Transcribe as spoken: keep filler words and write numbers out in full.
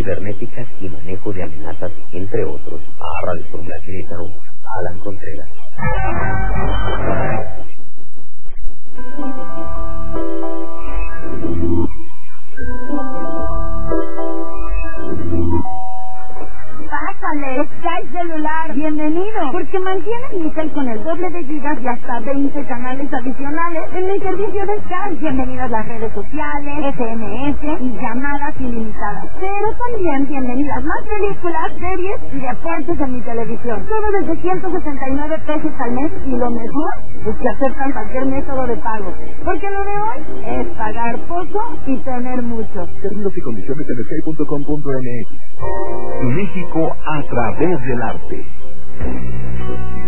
cibernéticas y manejo de amenazas, entre otros. A Radio Fórmula Querétaro, Alan Contreras. Pásale, Sky Celular, bienvenido, porque mantiene mi cel con el doble de gigas y hasta veinte canales adicionales en el servicio de Sky. Bienvenidas las redes sociales, S M S y llamadas ilimitadas. Pero también bienvenidas más películas, series y deportes en mi televisión. Todo desde ciento sesenta y nueve pesos al mes, y lo mejor es que aceptan cualquier método de pago. Porque lo de hoy es pagar poco y tener mucho. Términos y condiciones en sky punto com punto m x. México a través del arte.